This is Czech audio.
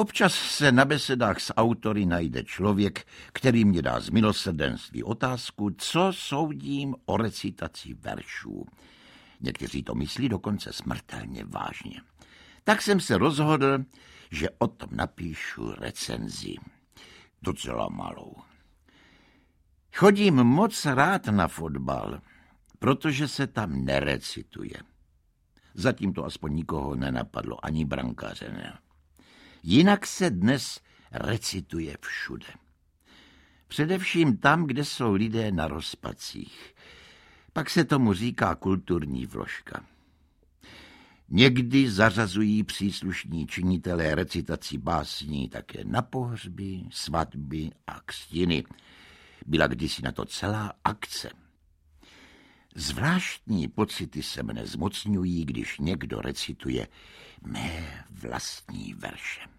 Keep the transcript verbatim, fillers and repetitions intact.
Občas se na besedách s autory najde člověk, který mě dá z milosrdenství otázku, co soudím o recitaci veršů. Někteří to myslí dokonce smrtelně vážně. Tak jsem se rozhodl, že o tom napíšu recenzi. Docela malou. Chodím moc rád na fotbal, protože se tam nerecituje. Zatím to aspoň nikoho nenapadlo, ani brankáře ne. Jinak se dnes recituje všude. Především tam, kde jsou lidé na rozpacích. Pak se tomu říká kulturní vložka. Někdy zařazují příslušní činitelé recitaci básní také na pohřby, svatby a křtiny. Byla kdysi na to celá akce. Zvláštní pocity se mne zmocňují, když někdo recituje mé vlastní verše.